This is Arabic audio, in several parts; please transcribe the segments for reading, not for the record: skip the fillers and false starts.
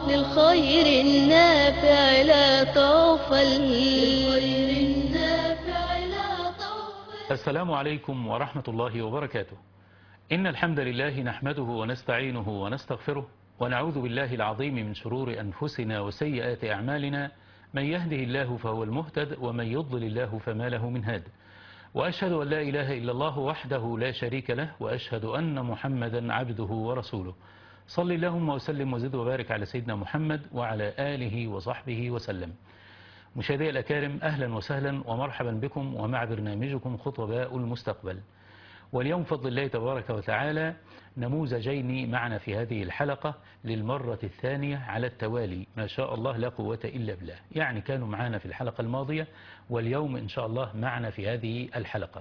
للخير النافع لا تغفل. السلام عليكم ورحمة الله وبركاته. إن الحمد لله نحمده ونستعينه ونستغفره ونعوذ بالله العظيم من شرور أنفسنا وسيئات أعمالنا. من يهده الله فهو المهتد ومن يضلل الله فما له من هاد. وأشهد أن لا إله إلا الله وحده لا شريك له وأشهد أن محمدا عبده ورسوله. صل اللهم وسلم وزد وبارك على سيدنا محمد وعلى آله وصحبه وسلم. مشاهدي الأكارم، أهلا وسهلا ومرحبا بكم ومع برنامجكم خطباء المستقبل. واليوم بفضل الله تبارك وتعالى نموذجين معنا في هذه الحلقة للمرة الثانية على التوالي، ما شاء الله لا قوة إلا بالله. يعني كانوا معنا في الحلقة الماضية واليوم إن شاء الله معنا في هذه الحلقة.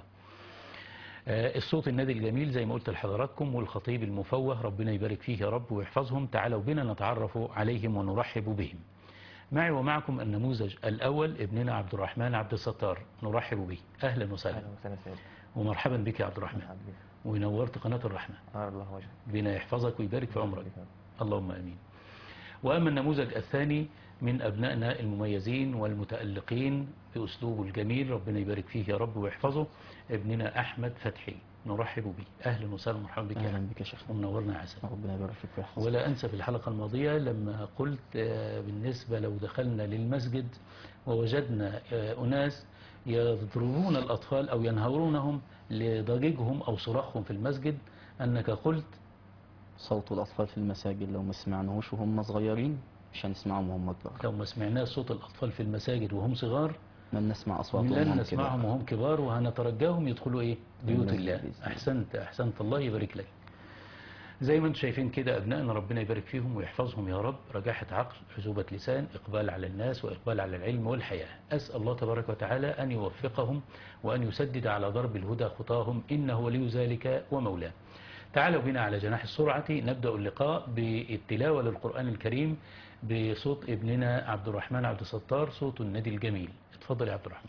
الصوت النادي الجميل زي ما قلت لحضراتكم، والخطيب المفوه ربنا يبارك فيه يا رب ويحفظهم. تعالوا بنا نتعرف عليهم ونرحب بهم. معي ومعكم النموذج الأول ابننا عبد الرحمن عبد الستار، نرحب به. أهلا وسهلا. أهلا وسهلا سيدي. ومرحبا بك يا عبد الرحمن، ونورت قناة الرحمة. الله وجهك. بنا يحفظك ويبارك في عمرك، اللهم أمين. وأما النموذج الثاني من أبنائنا المميزين والمتألقين بأسلوبه الجميل، ربنا يبارك فيه يا رب ويحفظه، ابننا أحمد فتحي، نرحب به. أهلا وسهلا ومرحبا بك. أهلا بك يا شيخ، ومنورنا عسل. ربنا يبارك فيك ويحفظك. ولا أنسى في الحلقة الماضية لما قلت بالنسبة لو دخلنا للمسجد ووجدنا أناس يضربون الأطفال أو ينهرونهم لضجيجهم أو صراخهم في المسجد، أنك قلت صوت الأطفال في المساجد لو ما سمعناهوش وهم صغيرين مش هنسمعهم وهم كبار. لو ما سمعناه صوت الأطفال في المساجد وهم صغار لن نسمع أصواتهم لن وهم نسمعهم كبار. وهم كبار، وهنترجاهم يدخلوا إيه؟ بيوت الله. بإذن أحسنت الله يبارك لك. زي ما انتم شايفين كده أبنائنا ربنا يبارك فيهم ويحفظهم يا رب، رجاحة عقل، عزوبة لسان، إقبال على الناس وإقبال على العلم والحياة. أسأل الله تبارك وتعالى أن يوفقهم وأن يسدد على ضرب الهدى خطاهم، إنه ولي ذلك ومولاه. تعالوا بنا على جناح السرعة نبدأ اللقاء بالتلاوة للقرآن الكريم بصوت ابننا عبد الرحمن عبد الستار، صوت النادي الجميل. اتفضل يا عبد الرحمن.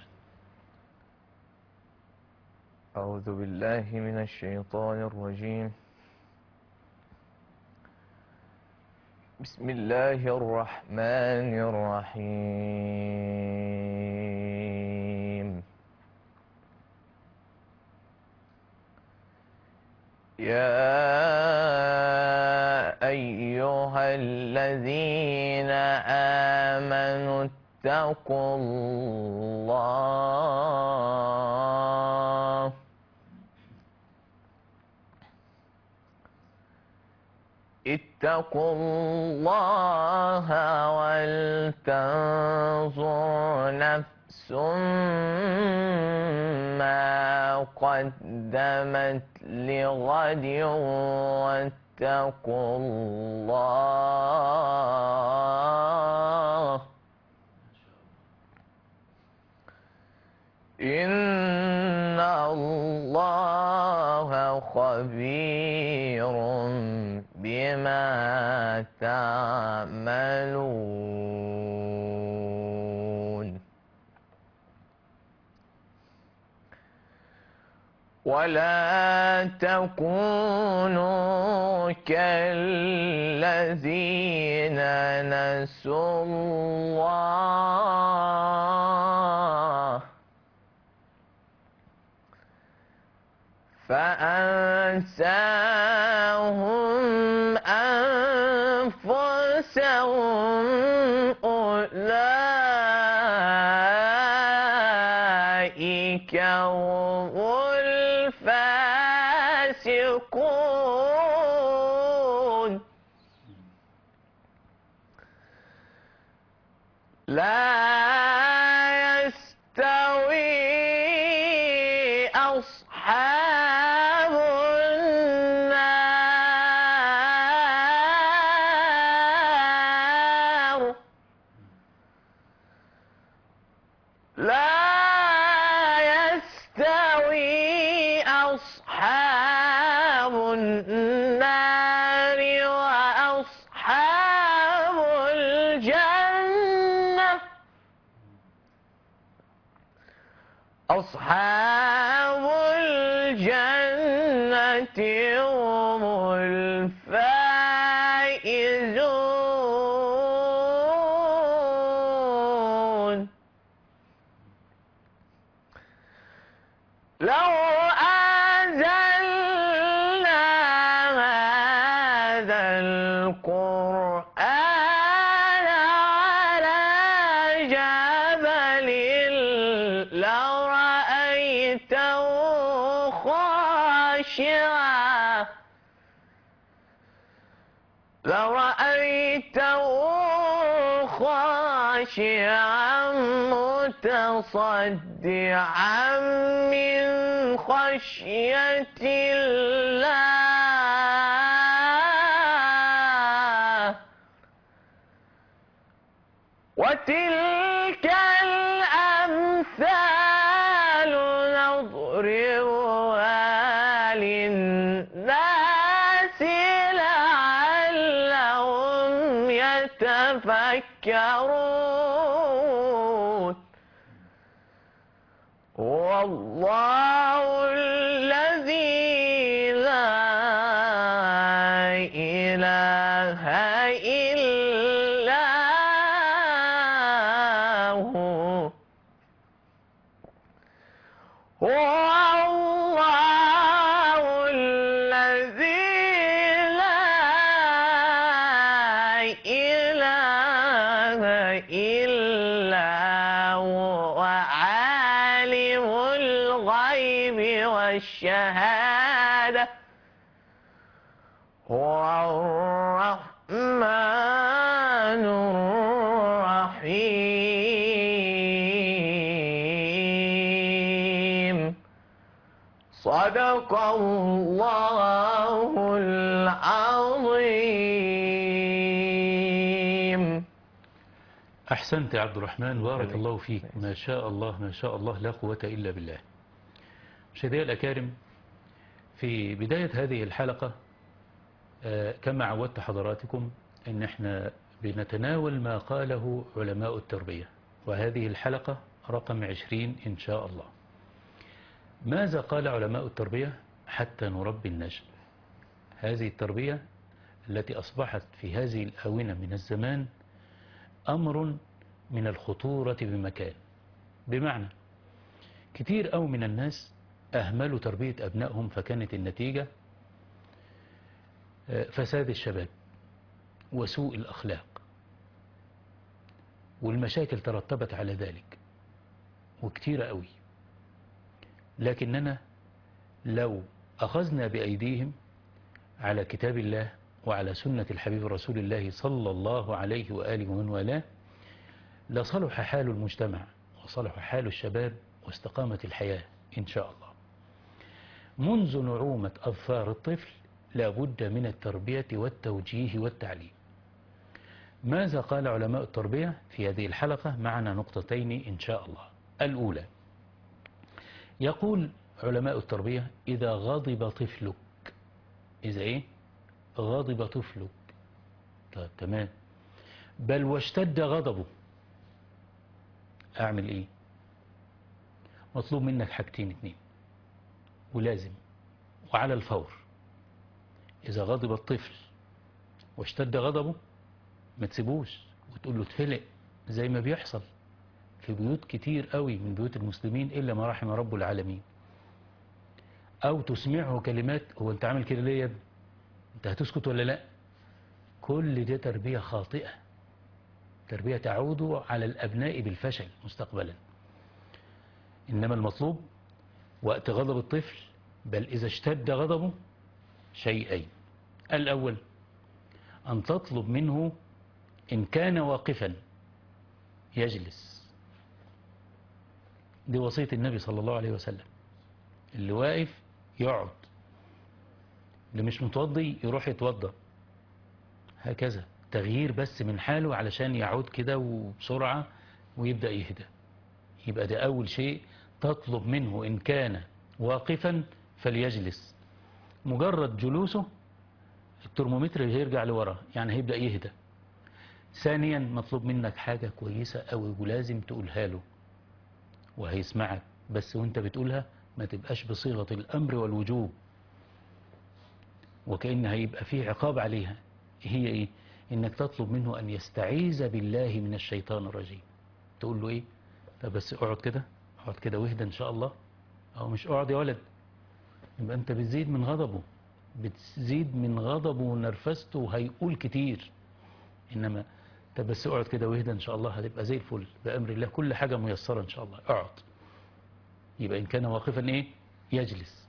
أعوذ بالله من الشيطان الرجيم. بسم الله الرحمن الرحيم. يا أيها الذين آمنوا اتقوا الله ولتنظر نفس ما قدمت لغد واتقوا الله إن الله خبير بما تعملون. ولا تكونوا كالذين نسوا الله فأنساهم أنفسهم أولئك هم الفاسقون. لا يستوي أصحاب النار وأصحاب الجنة أصحاب الجنة هم الفائزون. رأيته خاشعا متصدعا من خشية الله وتلك الأمثال نضربها للناس لعلهم يتفكرون والله الذي لا إله إلا هو الله الذي لا إله إلا هو عالم الغيب والشهادة هو الرحمن الرحيم صدق الله العظيم. أحسنت يا عبد الرحمن، بارك الله فيك، ما شاء الله ما شاء الله، لا قوة إلا بالله. مشاهدينا الأكارم، في بداية هذه الحلقة كما عودت حضراتكم أن احنا بنتناول ما قاله علماء التربية، وهذه الحلقة رقم 20 إن شاء الله. ماذا قال علماء التربية حتى نربي النشء؟ هذه التربية التي أصبحت في هذه الآونة من الزمان أمر من الخطورة بمكان، بمعنى كتير أو من الناس أهملوا تربية أبنائهم، فكانت النتيجة فساد الشباب وسوء الأخلاق، والمشاكل ترتبت على ذلك وكتير قوي. لكننا لو أخذنا بأيديهم على كتاب الله وعلى سنة الحبيب رسول الله صلى الله عليه وآله ومن والاه لصلح حال المجتمع وصلح حال الشباب واستقامت الحياة إن شاء الله. منذ نعومة أظفار الطفل لابد من التربية والتوجيه والتعليم. ماذا قال علماء التربية في هذه الحلقة؟ معنا نقطتين إن شاء الله. الأولى، يقول علماء التربية إذا غضب طفلك، إذا إيه؟ غضب طفلك، طيب تمام، بل واشتد غضبه، أعمل إيه؟ مطلوب منك حاجتين اتنين ولازم وعلى الفور. إذا غضب الطفل واشتد غضبه ما تسيبوش وتقول له اتفلق زي ما بيحصل في بيوت كتير قوي من بيوت المسلمين إلا ما رحم رب العالمين، أو تسمعه كلمات هو أنت عامل كده ليه يا ابني؟ أنت هتسكت ولا لا؟ كل دي تربية خاطئة، تربية تعود على الأبناء بالفشل مستقبلا. إنما المطلوب وقت غضب الطفل بل إذا اشتد غضبه شيئين. الأول أن تطلب منه إن كان واقفا يجلس، دي وصية النبي صلى الله عليه وسلم، اللي واقف يقعد، اللي مش متوضي يروح يتوضى، هكذا تغيير بس من حاله علشان يعود كده وبسرعة ويبدأ يهدى. يبقى ده أول شيء، تطلب منه إن كان واقفا فليجلس، مجرد جلوسه الترمومتر هيرجع لورا، يعني هيبدأ يهدى. ثانيا مطلوب منك حاجة كويسة أوي ولازم تقولها له وهيسمعك، بس وانت بتقولها ما تبقاش بصيغة الأمر والوجوب وكأن هيبقى فيه عقاب عليها. هي ايه؟ انك تطلب منه ان يستعيذ بالله من الشيطان الرجيم. تقول له ايه؟ طب بس اقعد كده، اقعد كده واهدى ان شاء الله، او مش اقعد يا ولد، يبقى انت بتزيد من غضبه، بتزيد من غضبه ونرفزته وهيقول كتير. انما طب بس اقعد كده واهدى ان شاء الله هتبقى زي الفل بأمر الله، كل حاجة ميسرة ان شاء الله، اقعد. يبقى ان كان واقفا ايه؟ يجلس.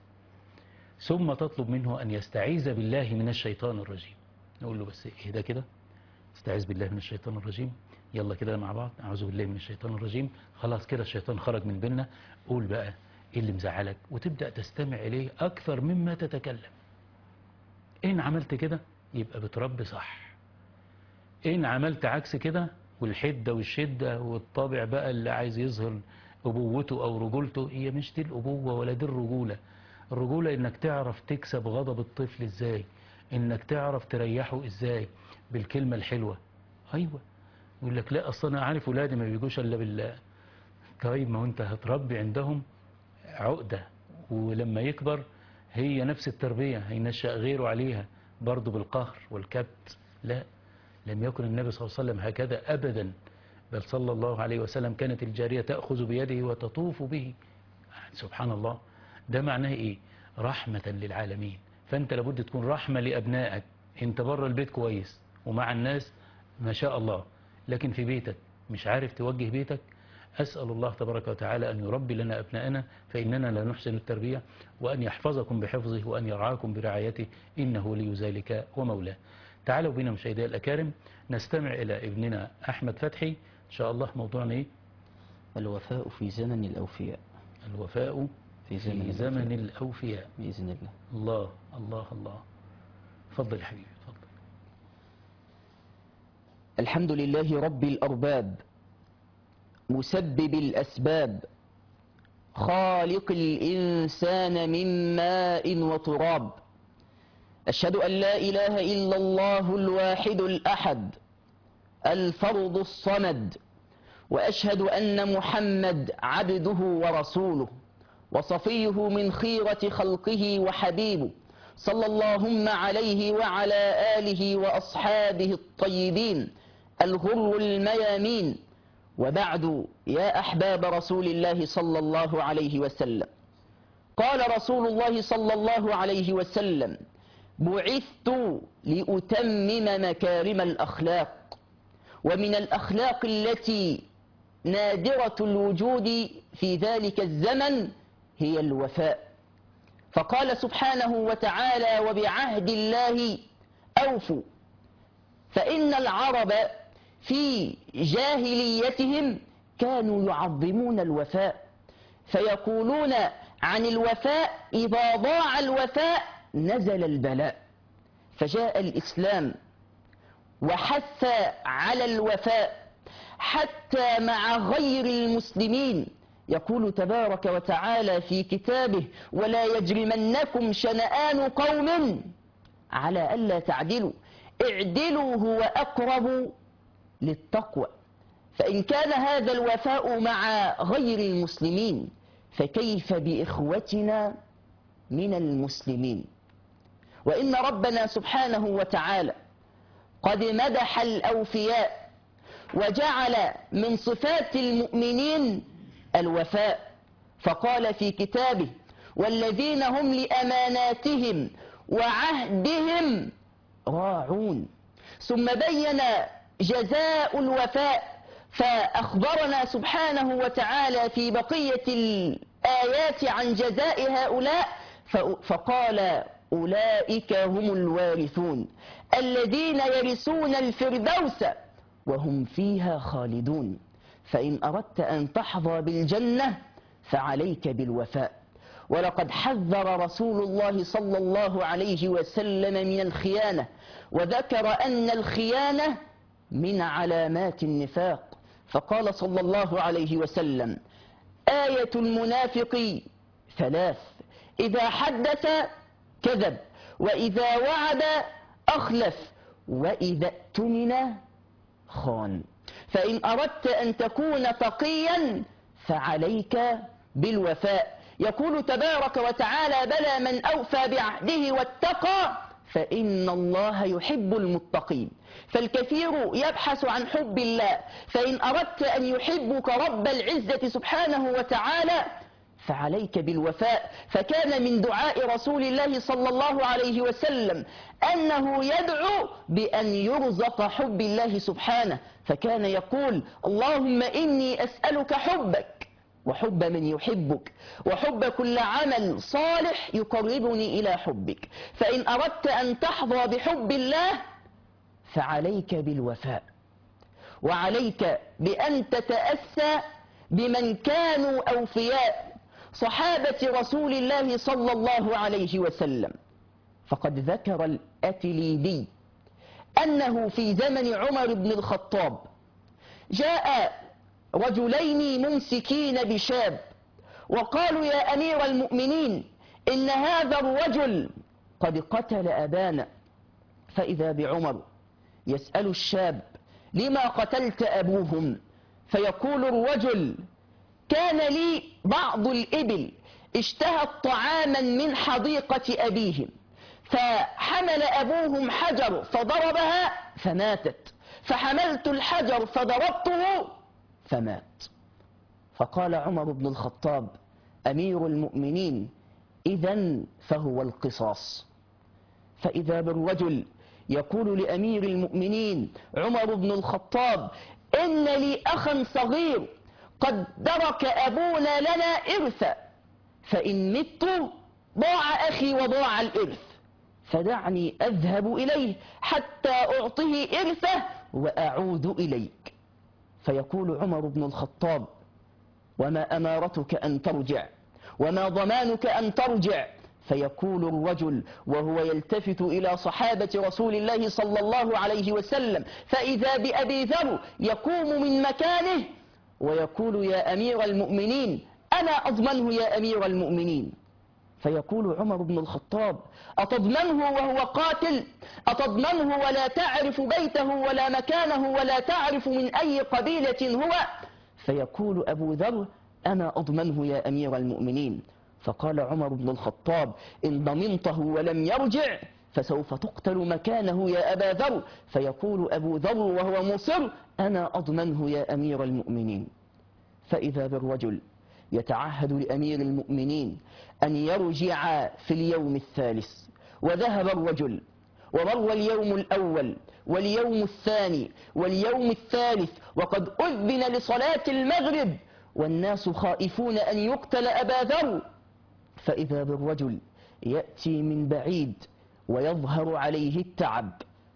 ثم تطلب منه ان يستعيذ بالله من الشيطان الرجيم. نقول له بس اهدى كده، استعذ بالله من الشيطان الرجيم، يلا كده مع بعض، أعوذ بالله من الشيطان الرجيم. خلاص كده الشيطان خرج من بيننا. قول بقى إيه اللي مزعلك، وتبدأ تستمع إليه أكثر مما تتكلم. إن عملت كده يبقى بتربي صح. إن عملت عكس كده والحدة والشدة والطابع بقى اللي عايز يظهر أبوته أو رجولته، هي مش دي الأبوة ولا دي الرجولة. الرجولة إنك تعرف تكسب غضب الطفل إزاي، إنك تعرف تريحه إزاي بالكلمة الحلوة. أيوة، يقول لك لا أصلا أنا عارف ولادي ما بيجوش إلا بالله. طيب ما هو أنت هتربي عندهم عقدة، ولما يكبر هي نفس التربية هينشأ غيره عليها برضه بالقهر والكبت. لا، لم يكن النبي صلى الله عليه وسلم هكذا أبدا، بل صلى الله عليه وسلم كانت الجارية تأخذ بيده وتطوف به. سبحان الله، ده معناه إيه؟ رحمة للعالمين. فأنت لابد تكون رحمة لأبنائك. أنت بره البيت كويس ومع الناس ما شاء الله، لكن في بيتك مش عارف توجه بيتك. أسأل الله تبارك وتعالى أن يربي لنا أبنائنا، فإننا لا نحسن التربية، وأن يحفظكم بحفظه وأن يرعاكم برعايته، إنه ولي ذلك ومولاه. تعالوا بنا مشاهدي الأكارم نستمع إلى ابننا أحمد فتحي. إن شاء الله موضوعنا إيه؟ الوفاء في زمن الأوفياء. الوفاء في زمن الأوفياء بإذن الله. الله الله الله. تفضل يا حبيبي، تفضل. الحمد لله رب الأرباب، مسبب الأسباب، خالق الإنسان من ماء وتراب. أشهد أن لا إله إلا الله الواحد الأحد الفرد الصمد، وأشهد أن محمد عبده ورسوله وصفيه من خيرة خلقه وحبيبه، صلى اللهم عليه وعلى آله وأصحابه الطيبين الغر الميامين. وبعد، يا أحباب رسول الله صلى الله عليه وسلم، قال رسول الله صلى الله عليه وسلم: بعثت لأتمم مكارم الأخلاق. ومن الأخلاق التي نادرة الوجود في ذلك الزمن هي الوفاء. فقال سبحانه وتعالى: وبعهد الله أوفوا. فإن العرب في جاهليتهم كانوا يعظمون الوفاء، فيقولون عن الوفاء: إذا ضاع الوفاء نزل البلاء. فجاء الإسلام وحث على الوفاء حتى مع غير المسلمين. يقول تبارك وتعالى في كتابه: ولا يجرمنكم شنآن قوم على ألا تعدلوا اعدلوا هو أقرب للتقوى. فإن كان هذا الوفاء مع غير المسلمين فكيف بإخوتنا من المسلمين؟ وإن ربنا سبحانه وتعالى قد مدح الأوفياء وجعل من صفات المؤمنين الوفاء، فقال في كتابه: والذين هم لأماناتهم وعهدهم راعون. ثم بين جزاء الوفاء فأخبرنا سبحانه وتعالى في بقية الآيات عن جزاء هؤلاء، فقال: أولئك هم الوارثون الذين يرثون الفردوس وهم فيها خالدون. فإن أردت أن تحظى بالجنة فعليك بالوفاء. ولقد حذر رسول الله صلى الله عليه وسلم من الخيانة، وذكر أن الخيانة من علامات النفاق، فقال صلى الله عليه وسلم: آية المنافق ثلاث: إذا حدث كذب، وإذا وعد أخلف، وإذا اؤتمن خان. فإن أردت أن تكون تقيا فعليك بالوفاء. يقول تبارك وتعالى: بلى من أوفى بعهده واتقى فإن الله يحب المتقين. فالكثير يبحث عن حب الله، فإن أردت أن يحبك رب العزة سبحانه وتعالى فعليك بالوفاء. فكان من دعاء رسول الله صلى الله عليه وسلم أنه يدعو بأن يرزق حب الله سبحانه، فكان يقول: اللهم إني أسألك حبك وحب من يحبك وحب كل عمل صالح يقربني إلى حبك. فإن أردت أن تحظى بحب الله فعليك بالوفاء، وعليك بأن تتأسى بمن كانوا أوفياء صحابة رسول الله صلى الله عليه وسلم. فقد ذكر الأتليبي أنه في زمن عمر بن الخطاب جاء رجلين ممسكين بشاب وقالوا يا أمير المؤمنين إن هذا الرجل قد قتل أبانا. فإذا بعمر يسأل الشاب لما قتلت أبوهم؟ فيقول الرجل كان لي بعض الإبل اشتهت طعاما من حديقة أبيهم، فحمل أبوهم حجر فضربها فماتت، فحملت الحجر فضربته فمات. فقال عمر بن الخطاب أمير المؤمنين إذن فهو القصاص. فإذا بالرجل يقول لأمير المؤمنين عمر بن الخطاب إن لي أخا صغير قد ترك أبونا لنا إرثا، فإن مت ضاع أخي وضاع الإرث، فدعني أذهب إليه حتى أعطه إرثه وأعود إليك. فيقول عمر بن الخطاب وما أمارتك أن ترجع وما ضمانك أن ترجع؟ فيقول الرجل وهو يلتفت إلى صحابة رسول الله صلى الله عليه وسلم فإذا بأبي ذر يقوم من مكانه ويقول يا أمير المؤمنين أنا أضمنه يا أمير المؤمنين. فيقول عمر بن الخطاب أتضمنه وهو قاتل؟ أتضمنه ولا تعرف بيته ولا مكانه ولا تعرف من أي قبيلة هو؟ فيقول أبو ذر أنا أضمنه يا أمير المؤمنين. فقال عمر بن الخطاب إن ضمنته ولم يرجع فسوف تقتل مكانه يا أبا ذر. فيقول أبو ذر وهو مصر أنا أضمنه يا أمير المؤمنين. فإذا بالرجل يتعهد لأمير المؤمنين أن يرجع في اليوم الثالث، وذهب الرجل ومر اليوم الأول واليوم الثاني واليوم الثالث وقد أذن لصلاة المغرب والناس خائفون أن يقتل أبا ذر. فإذا بالرجل يأتي من بعيد ويظهر عليه التعب،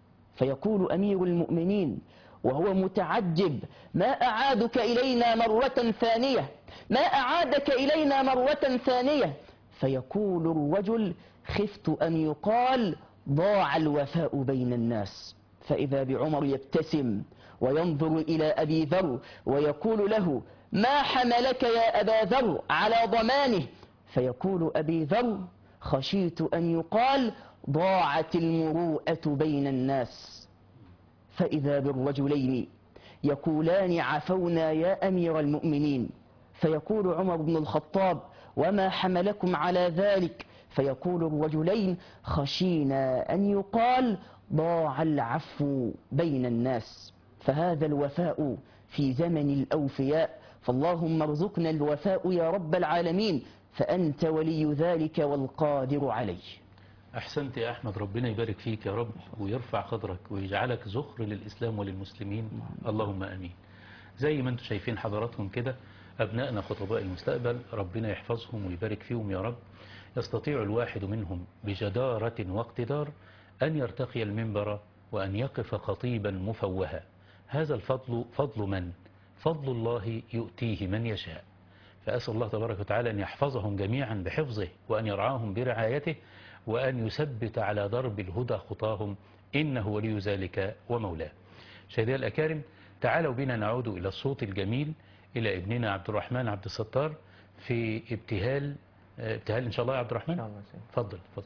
فيقول أمير المؤمنين وهو متعجب ما أعادك إلينا مرة ثانية، ما أعادك إلينا مرة ثانية؟ فيقول الرجل خفت أن يقال ضاع الوفاء بين الناس. فإذا بعمر يبتسم وينظر إلى أبي ذر ويقول له ما حملك يا أبا ذر على ضمانه؟ فيقول أبي ذر خشيت أن يقال ضاعت المروءة بين الناس. فإذا بالرجلين يقولان عفونا يا أمير المؤمنين. فيقول عمر بن الخطاب وما حملكم على ذلك؟ فيقول الرجلين خشينا أن يقال ضاع العفو بين الناس. فهذا الوفاء في زمن الأوفياء، فاللهم ارزقنا الوفاء يا رب العالمين، فأنت ولي ذلك والقادر عليه. أحسنت يا أحمد، ربنا يبارك فيك يا رب ويرفع قدرك ويجعلك ذخر للإسلام وللمسلمين، اللهم آمين. زي ما انتم شايفين حضراتهم كده أبنائنا خطباء المستقبل، ربنا يحفظهم ويبارك فيهم يا رب. يستطيع الواحد منهم بجدارة واقتدار أن يرتقي المنبر وأن يقف خطيبا مفوها. هذا الفضل فضل من؟ فضل الله يؤتيه من يشاء. فأسأل الله تبارك وتعالى أن يحفظهم جميعا بحفظه وأن يرعاهم برعايته وأن يثبت على درب الهدى خطاهم، إنه ولي ذلك ومولاه. شهداء الأكارم، تعالوا بنا نعود إلى الصوت الجميل، إلى ابننا عبد الرحمن عبد الستار في ابتهال إن شاء الله يا عبد الرحمن. تفضل تفضل.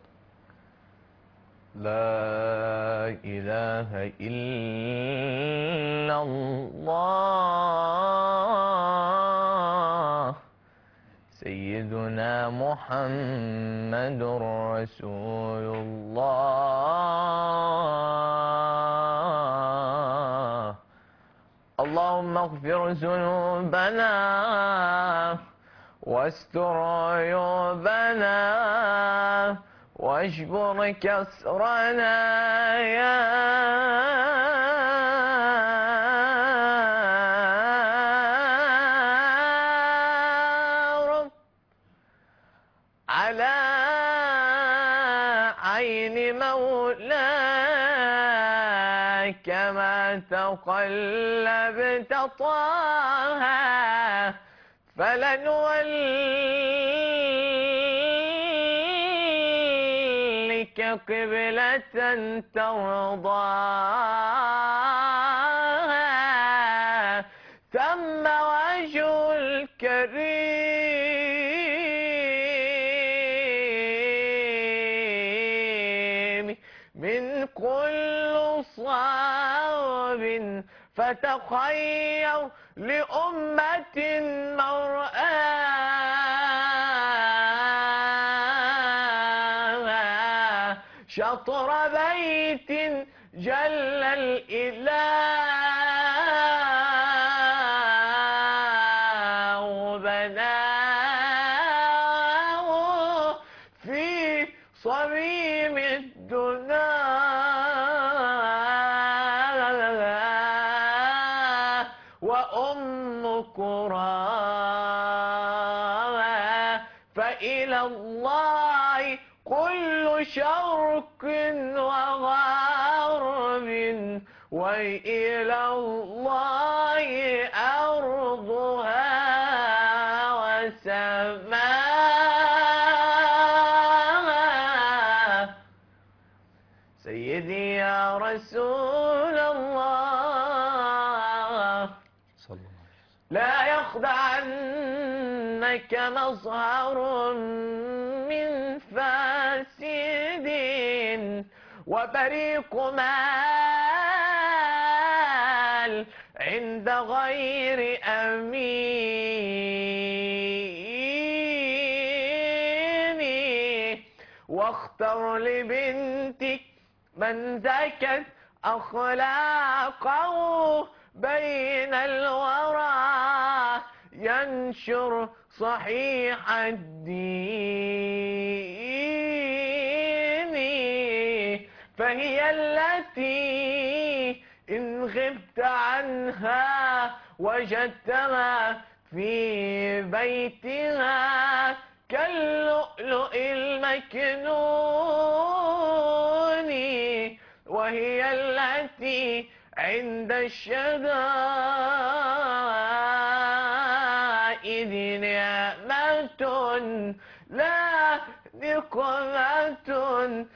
لا إله إلا الله سيدنا محمد رسول الله. اللهم اغفر ذنوبنا واستر عيوبنا واجبر كسرنا يا رب على عين مولاك كما تقلبت طه فلنولك قبلة ترضاها ثم وجه الكريم من كل صعب فتخير لأمة مرآها شطر بيت جل الإله بناه في صميم الدنا وأم كراها فإلى الله كل شرق وغرب وإلى الله أرضها وسماها سيدي يا رسول الله صلى الله عليه وسلم. لا يخدعنك مظهر من فاسد وبريق مال عند غير أمين واختر لبنتك من زكت أخلاقه بين الورى ينشر صحيح الدين فهي التي إن غبت عنها وجدتها في بيتها كاللؤلؤ المكنون وهي التي عند الشدائد نعمة لا نقمة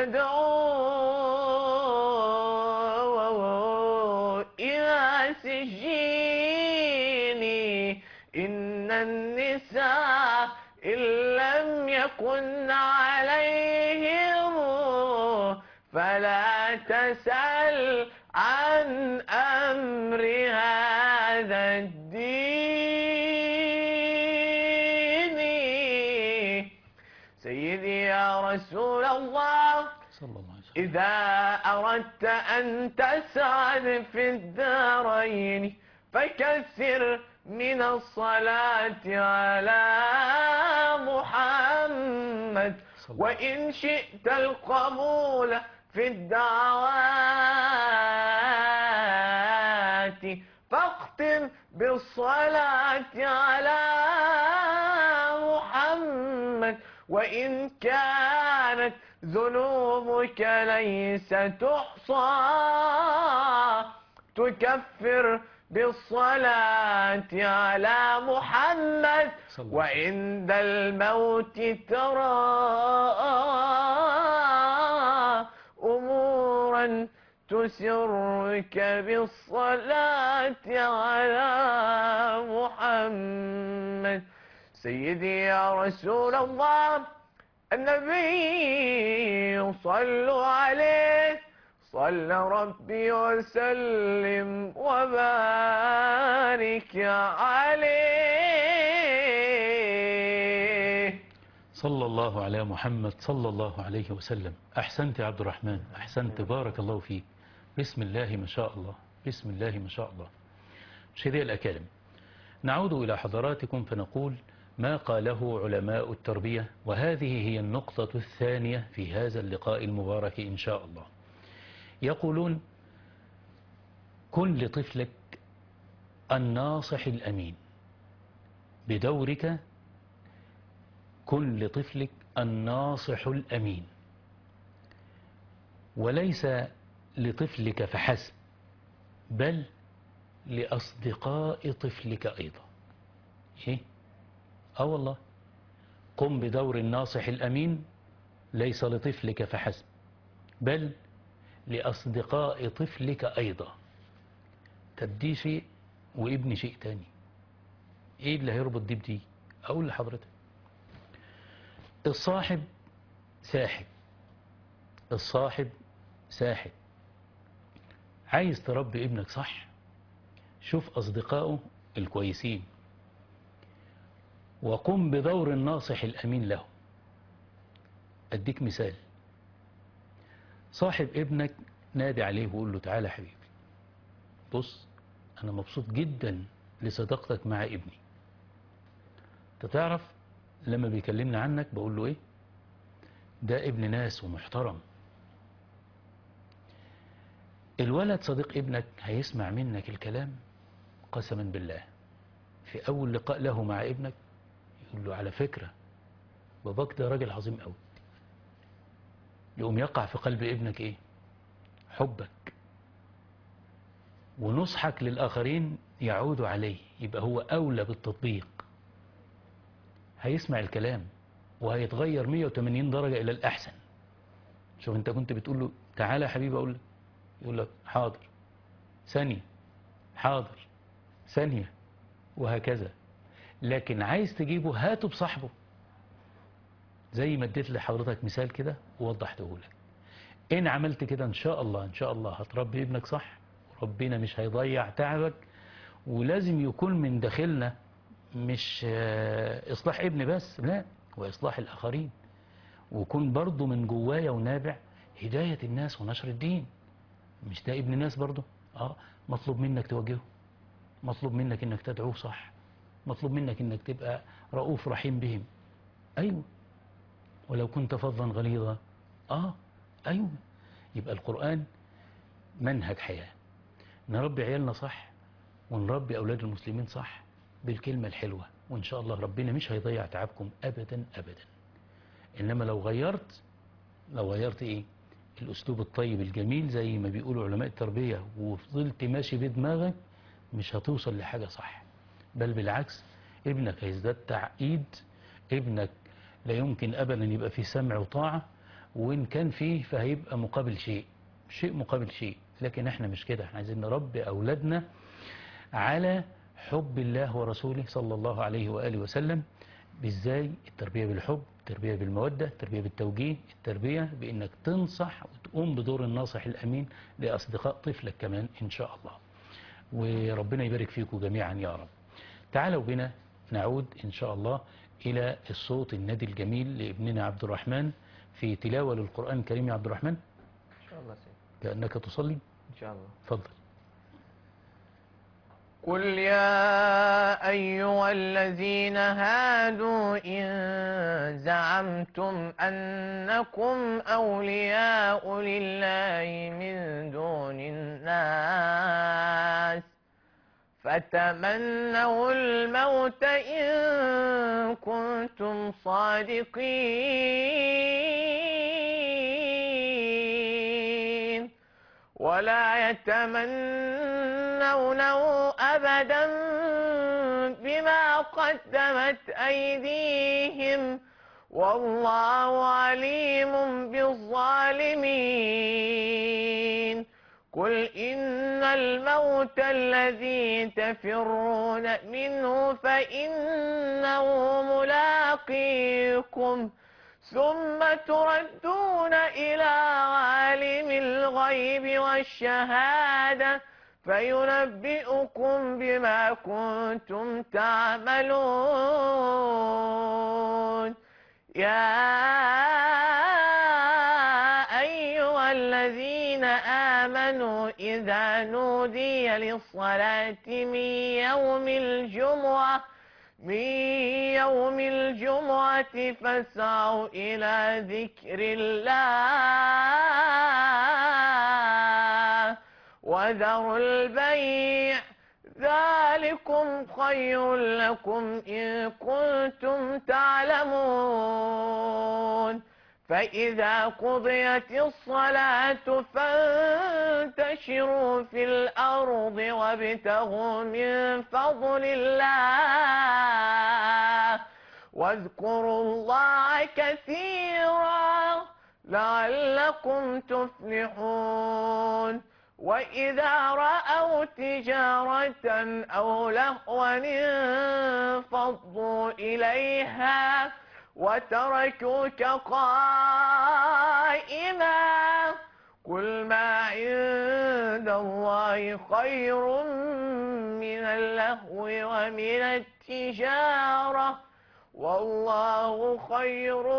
تدعو إلى سجين إن النساء إن لم يكن عليهم فلا تسأل عن أمر هذا الدين سيدي يا رسول الله صلى الله عليه وسلم. إذا أردت أن تسعد في الدارين فكثر من الصلاة على محمد وإن شئت القبول في الدعوات فاختم بالصلاة على محمد وإن كانت ذنوبك ليس تحصى تكفر بالصلاة على محمد وعند الموت ترى أمورا تسرك بالصلاة على محمد سيدي يا رسول الله النبي صلوا عليه صلى ربي وسلم وبارك عليه صلى الله على محمد صلى الله عليه وسلم. أحسنت يا عبد الرحمن، أحسنت، بارك الله فيك. بسم الله ما شاء الله، بسم الله ما شاء الله. مشاهدي الأكارم، نعود إلى حضراتكم فنقول ما قاله علماء التربية، وهذه هي النقطة الثانية في هذا اللقاء المبارك إن شاء الله. يقولون: كن لطفلك الناصح الأمين. بدورك كن لطفلك الناصح الأمين، وليس لطفلك فحسب، بل لأصدقاء طفلك أيضا. إيه؟ والله قم بدور الناصح الأمين ليس لطفلك فحسب، بل لأصدقاء طفلك أيضا. تدي شيء وابني شيء تاني. إيه اللي هيربط دي بدي؟ أقول لحضرتك، الصاحب ساحب، الصاحب ساحب. عايز تربي ابنك صح، شوف أصدقائه الكويسين وقم بدور الناصح الأمين له. أديك مثال، صاحب ابنك نادي عليه وقول له تعالى حبيبي، بص أنا مبسوط جدا لصداقتك مع ابني. أنت تعرف لما بيكلمني عنك بقول له إيه؟ ده ابن ناس ومحترم. الولد صديق ابنك هيسمع منك الكلام قسما بالله، في أول لقاء له مع ابنك يقول له على فكرة باباك ده راجل عظيم قوي. يقوم يقع في قلب ابنك إيه؟ حبك، ونصحك للآخرين يعود عليه، يبقى هو أولى بالتطبيق. هيسمع الكلام وهيتغير 180 درجة إلى الأحسن. شوف أنت كنت بتقول له تعالى يا حبيبي أقول لك، يقول لك حاضر، ثانية، حاضر، ثانية، وهكذا. لكن عايز تجيبه هاته بصاحبه، زي ما اديت لحضرتك مثال كده ووضحته لك. إن عملت كده إن شاء الله إن شاء الله هتربي ابنك صح، وربنا مش هيضيع تعبك. ولازم يكون من داخلنا مش إصلاح ابن بس، لا، وإصلاح الآخرين، ويكون برضو من جوايا ونابع هداية الناس ونشر الدين. مش ده ابن ناس برضو؟ مطلوب منك توجهه، مطلوب منك انك تدعوه صح، مطلوب منك انك تبقى رؤوف رحيم بهم. ايوه، ولو كنت فظا غليظا ايوه. يبقى القرآن منهج حياة، نربي عيالنا صح ونربي اولاد المسلمين صح بالكلمة الحلوة، وان شاء الله ربنا مش هيضيع تعبكم ابدا ابدا. انما لو غيرت ايه؟ الاسلوب الطيب الجميل زي ما بيقولوا علماء التربية، وفضلت ماشي بدماغك، مش هتوصل لحاجة صح، بل بالعكس ابنك هيزداد تعقيد. ابنك لا يمكن ابدا يبقى فيه سمع وطاعة، وان كان فيه فهيبقى مقابل شيء مقابل شيء. لكن احنا مش كده، احنا عايزين نربي اولادنا على حب الله ورسوله صلى الله عليه وآله وسلم. بإزاي؟ التربية بالحب، التربية بالمودة، التربية بالتوجيه، التربية بأنك تنصح وتقوم بدور الناصح الأمين لأصدقاء طفلك كمان إن شاء الله. وربنا يبارك فيكم جميعا يا رب. تعالوا بنا نعود إن شاء الله إلى الصوت الندي الجميل لابننا عبد الرحمن في تلاوة للقرآن الكريم. يا عبد الرحمن إن شاء الله سيدي. كأنك تصلي إن شاء الله. تفضل. قل يا أيها الذين هادوا إن زعمتم أنكم أولياء لله من دون الناس فتمنوا الموت إن كنتم صادقين ولا يتمنونه أبدا بما قدمت أيديهم والله عليم بالظالمين. قل إن الموت الذي تفرون منه فإنه ملاقيكم ثم تردون إلى عالم الغيب والشهادة فينبئكم بما كنتم تعملون. يا أيها الذين آمنوا إذا نودي للصلاة من يوم الجمعة فاسعوا إلى ذكر الله وذروا البيع ذلكم خير لكم إن كنتم تعلمون. فإذا قضيت الصلاة فانتشروا في الأرض وابتغوا من فضل الله واذكروا الله كثيرا لعلكم تفلحون وإذا رأوا تجارة أو لهوا انفضوا إليها وتركوك قائما قل ما عند الله خير من اللهو ومن التجارة والله خير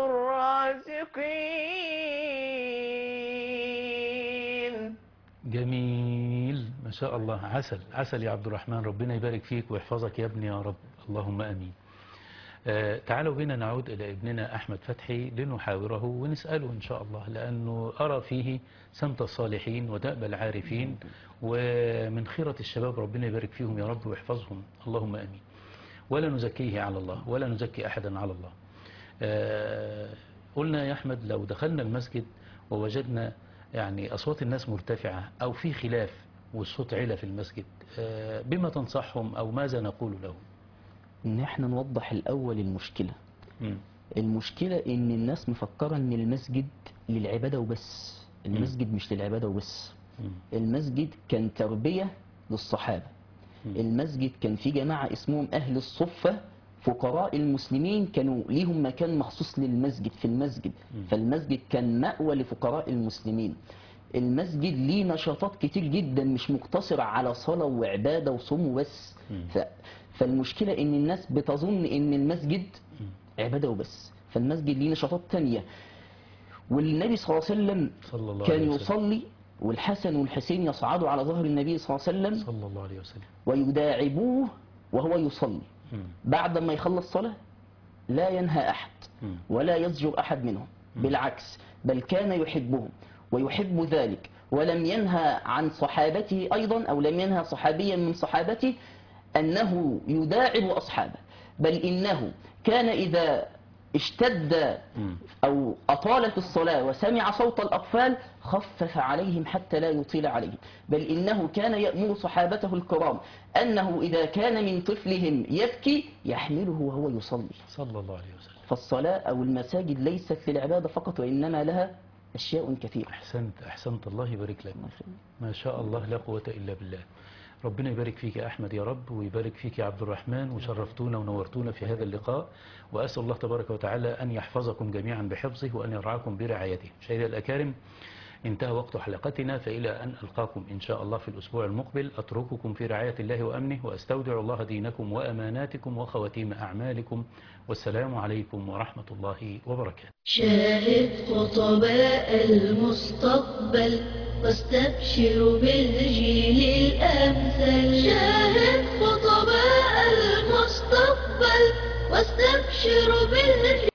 الرازقين. جميل ما شاء الله. عسل عسل يا عبد الرحمن، ربنا يبارك فيك ويحفظك يا ابني يا رب، اللهم أمين. تعالوا بنا نعود إلى ابننا أحمد فتحي لنحاوره ونسأله إن شاء الله، لأنه أرى فيه سمت الصالحين ودأب العارفين ومن خيرة الشباب، ربنا يبارك فيهم يا رب ويحفظهم، اللهم أمين. ولا نزكيه على الله ولا نزكي أحدا على الله. قلنا يا أحمد لو دخلنا المسجد ووجدنا يعني أصوات الناس مرتفعة أو في خلاف والصوت علا في المسجد، بما تنصحهم أو ماذا نقول لهم؟ ان احنا نوضح الاول المشكلة ان الناس مفكرة ان المسجد للعبادة وبس. المسجد مش للعبادة وبس. المسجد كان تربية للصحابة. المسجد كان في جماعة اسمهم اهل الصفة، فقراء المسلمين كانوا ليهم مكان مخصوص للمسجد في المسجد، فالمسجد كان مأوى لفقراء المسلمين. المسجد ليه نشاطات كتير جدا مش مقتصرة على صلاة وعبادة وصوم وبس. فالمشكلة ان الناس بتظن ان المسجد عبادة وبس، فالمسجد ليه نشاطات تانية. والنبي صلى الله عليه وسلم كان يصلي والحسن والحسين يصعدوا على ظهر النبي صلى الله عليه وسلم صلى الله عليه وسلم ويداعبوه وهو يصلي. بعد ما يخلص صلاة لا ينهى أحد ولا يزجر أحد منهم، بالعكس بل كان يحبهم ويحب ذلك، ولم ينهى عن صحابته أيضا أو لم ينهى صحابيا من صحابته أنه يداعب أصحابه، بل إنه كان إذا اشتد أو أطال في الصلاة وسمع صوت الأطفال خفف عليهم حتى لا يطيل عليهم، بل إنه كان يأمر صحابته الكرام أنه إذا كان من طفلهم يبكي يحمله وهو يصلي صلى الله عليه وسلم. فالصلاة أو المساجد ليست للعبادة فقط وإنما لها أشياء كثيرة. أحسنت الله يبارك لك، ما شاء الله لا قوة إلا بالله. ربنا يبارك فيك يا أحمد يا رب، ويبارك فيك يا عبد الرحمن، وشرفتونا ونورتونا في هذا اللقاء، وأسأل الله تبارك وتعالى أن يحفظكم جميعا بحفظه وأن يرعاكم برعايته. مشاهدينا الأكارم، انتهى وقت حلقتنا، فإلى أن ألقاكم إن شاء الله في الأسبوع المقبل أترككم في رعاية الله وأمنه، وأستودع الله دينكم وأماناتكم وخواتيم أعمالكم، والسلام عليكم ورحمة الله وبركاته. شاهد خطباء المستقبل واستبشر بالجيل الأمثل. شاهد خطباء المستقبل واستبشر بالجيل